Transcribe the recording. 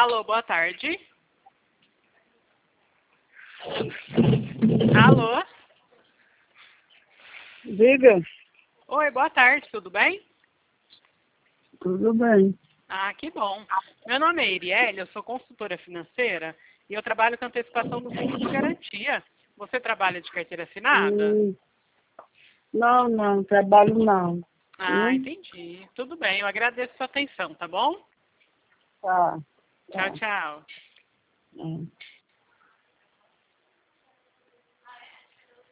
Alô, boa tarde. Alô? Diga. Oi, boa tarde, tudo bem? Tudo bem. Ah, que bom. Meu nome é Iriele, eu sou consultora financeira e eu trabalho com antecipação do fundo de garantia. Você trabalha de carteira assinada? Não, trabalho não. Ah, entendi. Tudo bem, eu agradeço a sua atenção, tá bom? Tá. Tchau, tchau. É.